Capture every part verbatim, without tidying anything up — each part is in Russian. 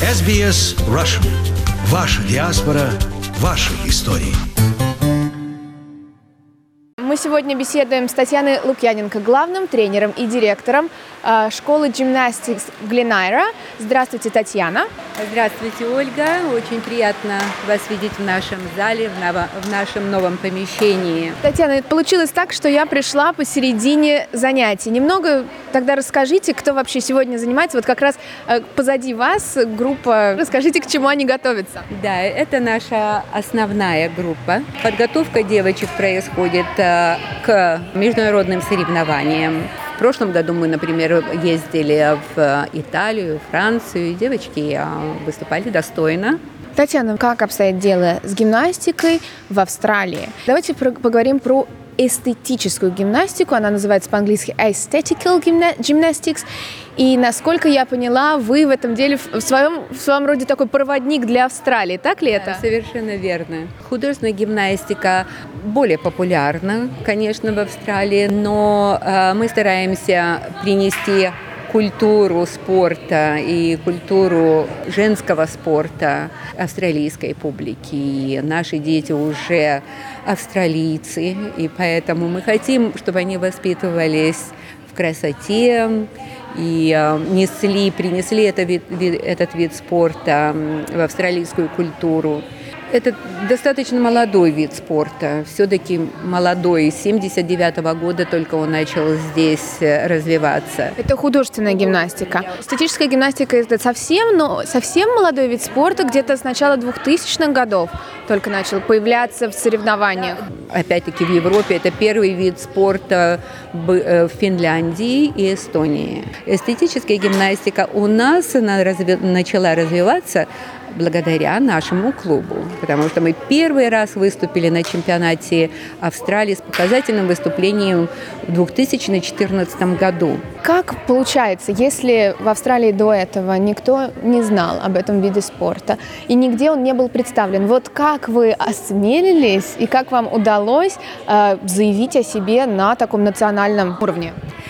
эс би эс Russian. Ваша диаспора, ваши истории. Мы сегодня беседуем с Татьяной Лукьяненко, главным тренером и директором э, школы Gymnastics Glen Eira. Здравствуйте, Татьяна. Здравствуйте, Ольга. Очень приятно вас видеть в нашем зале, в, ново, в нашем новом помещении. Татьяна, получилось так, что я пришла посередине занятий. Немного тогда расскажите, кто вообще сегодня занимается. Вот как раз э, позади вас группа. Расскажите, к чему они готовятся. Да, это наша основная группа. Подготовка девочек происходит э, к международным соревнованиям. В прошлом году мы, например, ездили в Италию, Францию, и девочки выступали достойно. Татьяна, как обстоит дело с гимнастикой в Австралии? Давайте про- поговорим про эстетическую гимнастику. Она называется по-английски aesthetical gymnastics. И, насколько я поняла, вы в этом деле в своем, в своем роде такой проводник для Австралии. Так ли это? Да, совершенно верно. Художественная гимнастика более популярна, конечно, в Австралии, но э, мы стараемся принести культуру спорта и культуру женского спорта австралийской публике. И наши дети уже австралийцы, и поэтому мы хотим, чтобы они воспитывались в красоте и несли, принесли это вид, вид, этот вид спорта в австралийскую культуру. Это достаточно молодой вид спорта, все-таки молодой, с семьдесят девятого года только он начал здесь развиваться. Это художественная гимнастика. Эстетическая гимнастика – это совсем, но совсем молодой вид спорта, где-то с начала двухтысячных годов только начал появляться в соревнованиях. Опять-таки в Европе это первый вид спорта в Финляндии и Эстонии. Эстетическая гимнастика у нас она разви- начала развиваться благодаря нашему клубу, потому что мы первый раз выступили на чемпионате Австралии с показательным выступлением в две тысячи четырнадцатом году. Как получается, если в Австралии до этого никто не знал об этом виде спорта и нигде он не был представлен, вот как вы осмелились и как вам удалось э, заявить о себе на таком национальном уровне?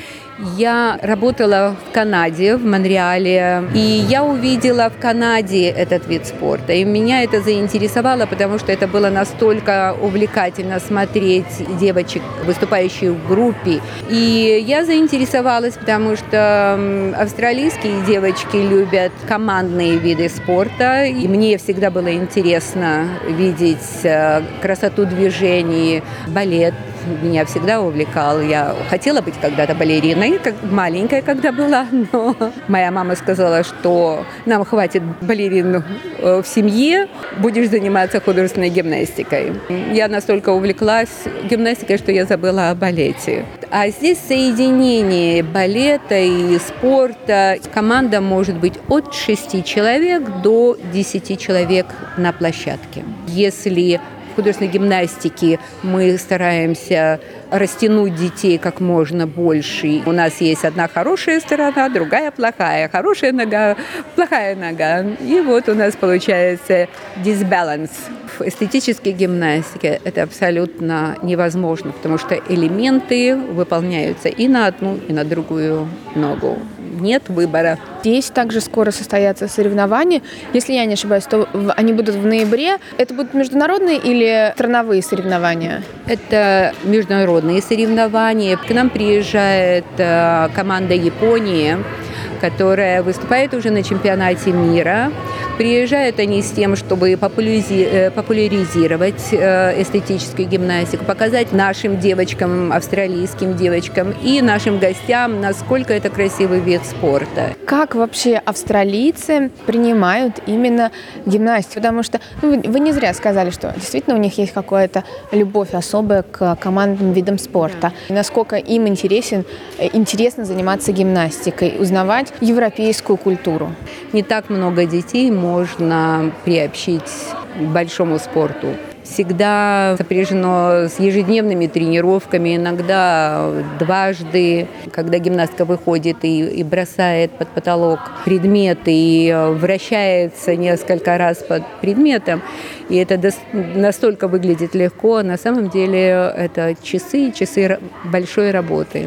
Я работала в Канаде, в Монреале, и я увидела в Канаде этот вид спорта. И меня это заинтересовало, потому что это было настолько увлекательно смотреть девочек, выступающих в группе. И я заинтересовалась, потому что австралийские девочки любят командные виды спорта. И мне всегда было интересно видеть красоту движений, балет. Меня всегда увлекал. Я хотела быть когда-то балериной, как маленькая, когда была, но моя мама сказала, что нам хватит балерин в семье, будешь заниматься художественной гимнастикой. Я настолько увлеклась гимнастикой, что я забыла о балете. А здесь соединение балета и спорта. Команда может быть от шести человек до десяти человек на площадке. Если в художественной гимнастике мы стараемся растянуть детей как можно больше. У нас есть одна хорошая сторона, другая плохая. Хорошая нога, плохая нога. И вот у нас получается дисбаланс. В эстетической гимнастике это абсолютно невозможно, потому что элементы выполняются и на одну, и на другую ногу. Нет выбора. Здесь также скоро состоятся соревнования. Если я не ошибаюсь, то они будут в ноябре. Это будут международные или страновые соревнования? Это международные соревнования. К нам приезжает команда Японии, которая выступает уже на чемпионате мира. Приезжают они с тем, чтобы популяризировать эстетическую гимнастику, показать нашим девочкам, австралийским девочкам и нашим гостям, насколько это красивый вид спорта. Как вообще австралийцы принимают именно гимнастику? Потому что ну, вы не зря сказали, что действительно у них есть какая-то любовь особая к командным видам спорта. И насколько им интересен, интересно заниматься гимнастикой, узнавать европейскую культуру. Не так много детей можно приобщить к большому спорту. Всегда сопряжено с ежедневными тренировками, иногда дважды, когда гимнастка выходит и, и бросает под потолок предмет и вращается несколько раз под предметом. И это до, настолько выглядит легко. На самом деле это часы, часы большой работы.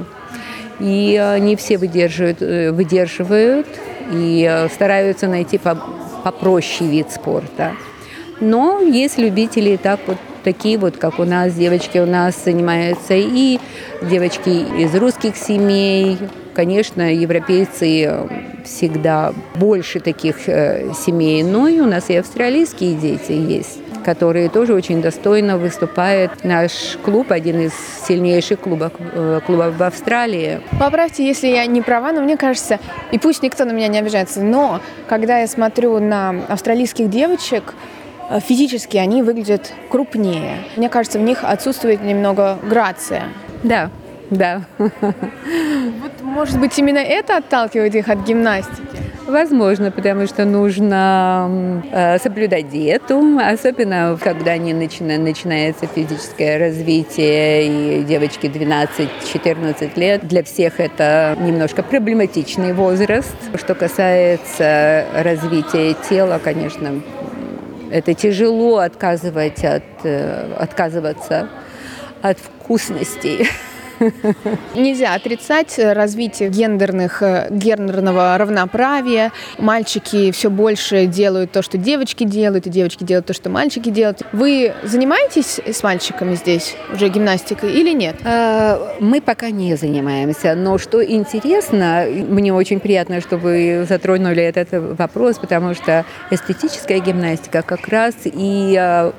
И не все выдерживают, выдерживают и стараются найти попроще вид спорта. Но есть любители так вот, такие вот, как у нас, девочки у нас занимаются, и девочки из русских семей. Конечно, европейцы всегда больше таких э, семей, но и у нас и австралийские дети есть, которые тоже очень достойно выступают. Наш клуб один из сильнейших клубов, э, клубов в Австралии. Поправьте, если я не права, но мне кажется, и пусть никто на меня не обижается, но когда я смотрю на австралийских девочек, физически они выглядят крупнее. Мне кажется, в них отсутствует немного грация. Да, да. Вот, может быть, именно это отталкивает их от гимнастики? Возможно, потому что нужно э, соблюдать диету, особенно когда не начина, начинается физическое развитие, и девочки двенадцать-четырнадцать лет. Для всех это немножко проблематичный возраст. Что касается развития тела, конечно, это тяжело отказывать от, отказываться от вкусностей. Нельзя отрицать развитие гендерных, гендерного равноправия. Мальчики все больше делают то, что девочки делают, и девочки делают то, что мальчики делают. Вы занимаетесь с мальчиками здесь уже гимнастикой или нет? Мы пока не занимаемся, но что интересно, мне очень приятно, что вы затронули этот вопрос, потому что эстетическая гимнастика как раз и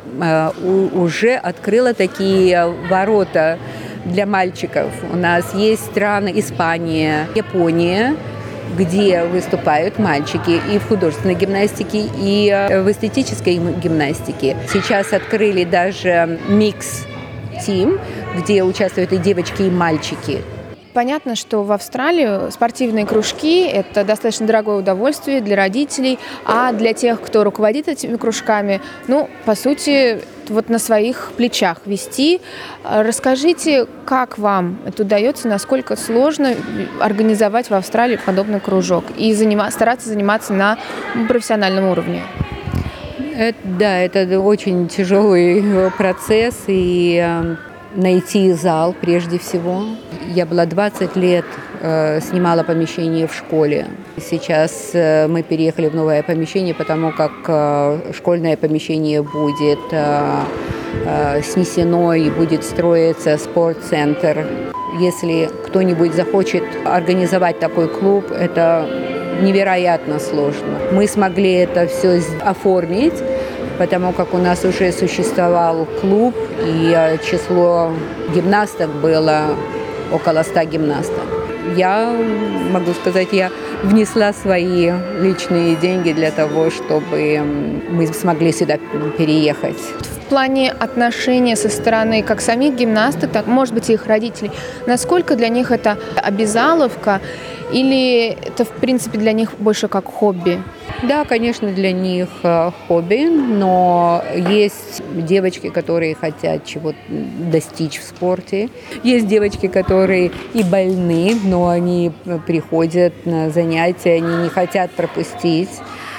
уже открыла такие ворота для мальчиков. У нас есть страны Испания, Япония, где выступают мальчики и в художественной гимнастике, и в эстетической гимнастике. Сейчас открыли даже микс-тим, где участвуют и девочки, и мальчики. Понятно, что в Австралии спортивные кружки – это достаточно дорогое удовольствие для родителей, а для тех, кто руководит этими кружками, ну, по сути, вот на своих плечах вести. Расскажите, как вам это удается, насколько сложно организовать в Австралии подобный кружок и занима- стараться заниматься на профессиональном уровне? Это, да, это очень тяжелый процесс, и э, найти зал прежде всего. Я была двадцать лет, э, снимала помещение в школе. Сейчас э, мы переехали в новое помещение, потому как э, школьное помещение будет э, э, снесено и будет строиться спортцентр. Если кто-нибудь захочет организовать такой клуб, это невероятно сложно. Мы смогли это все оформить, потому как у нас уже существовал клуб, и число гимнасток было около ста гимнасток. Я могу сказать, я внесла свои личные деньги для того, чтобы мы смогли сюда переехать. В плане отношения со стороны как самих гимнасток, так, может быть, и их родителей, насколько для них это обязаловка или это, в принципе, для них больше как хобби? Да, конечно, для них хобби, но есть девочки, которые хотят чего-то достичь в спорте. Есть девочки, которые и больны, но они приходят на занятия, они не хотят пропустить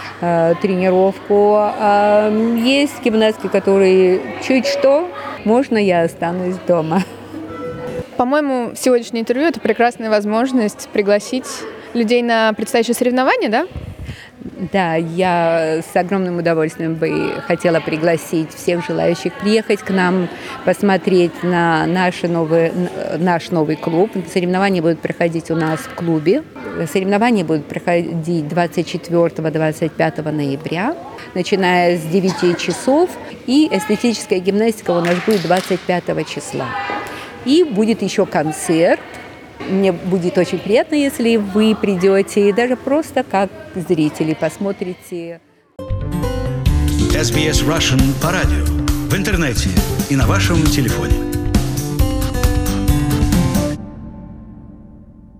э, тренировку. А есть гимнастки, которые чуть что, можно я останусь дома. По-моему, сегодняшнее интервью – это прекрасная возможность пригласить людей на предстоящие соревнования, да? Да, я с огромным удовольствием бы хотела пригласить всех желающих приехать к нам, посмотреть на наши новые, наш новый клуб. Соревнования будут проходить у нас в клубе. Соревнования будут проходить двадцать четвёртого - двадцать пятого ноября, начиная с девяти часов. И эстетическая гимнастика у нас будет двадцать пятого числа. И будет еще концерт. Мне будет очень приятно, если вы придете и даже просто как зрители посмотрите. эс би эс Russian по радио, в интернете и на вашем телефоне.